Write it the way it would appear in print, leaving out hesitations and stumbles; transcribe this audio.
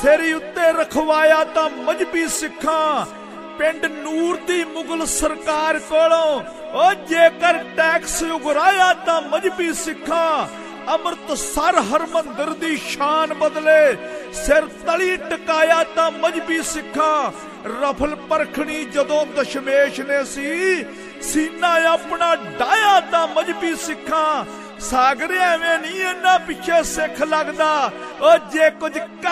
सिर उत्ते रखवाया तां मजहबी सिखां पिंड नूर दी मुगल सरकार कोलों ओ जेकर टैक्स उगराया तां मजहबी सिखां अमृतसर हरमंदिर दी शान बदले सिर तली टकाया तां मजहबी सिखां रफल परखनी जदों दशमेश ने सीना अपना डाया तां मजहबी सिखां सागर एवें नहीं इन्ना पिछे सिख लगदा ओ जे कुछ